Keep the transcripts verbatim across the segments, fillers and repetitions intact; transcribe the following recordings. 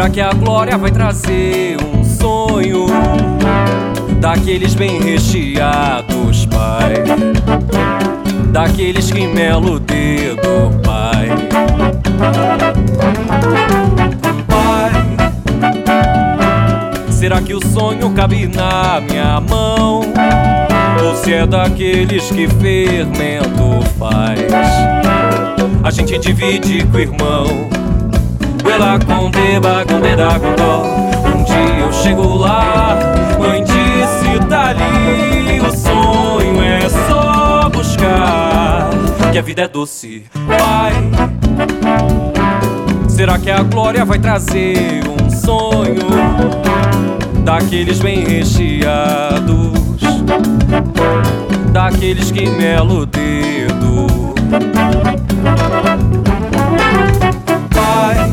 Será que a glória vai trazer um sonho daqueles bem recheados, Pai? Daqueles que mela o dedo, Pai. Pai, será que o sonho cabe na minha mão? Ou se é daqueles que fermento faz? A gente divide com o irmão. Ela com deba, com deda, com dó. Um dia eu chego lá, mãe disse, tá ali. O sonho é só buscar, que a vida é doce, Pai. Será que a glória vai trazer um sonho daqueles bem recheados, daqueles que mela o dedo? Pai,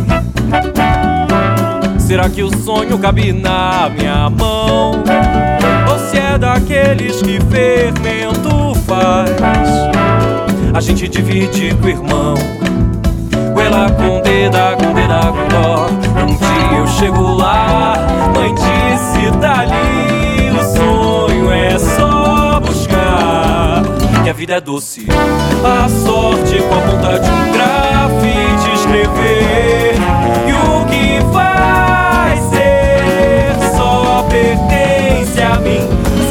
será que o sonho cabe na minha mão? Ou se é daqueles que fermento faz? A gente divide com o irmão. Ela com deda, com deda, com dó. Um dia eu chego lá, mãe disse, tá ali. O sonho é só buscar, que a vida é doce. A sorte com a ponta de um grafite escrever, e o que vai ser só pertence a mim.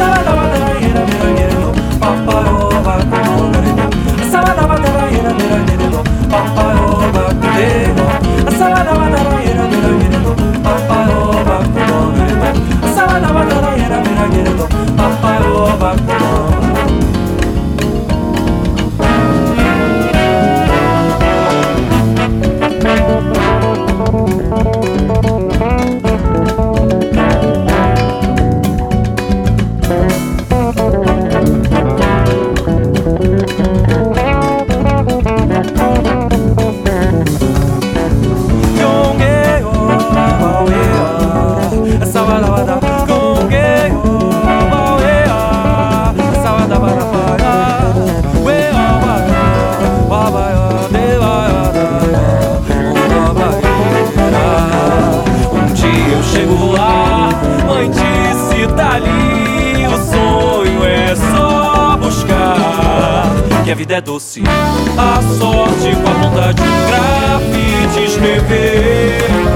Chego lá, mãe disse, tá ali. O sonho é só buscar, que a vida é doce. A sorte com a ponta de um grafite escrever,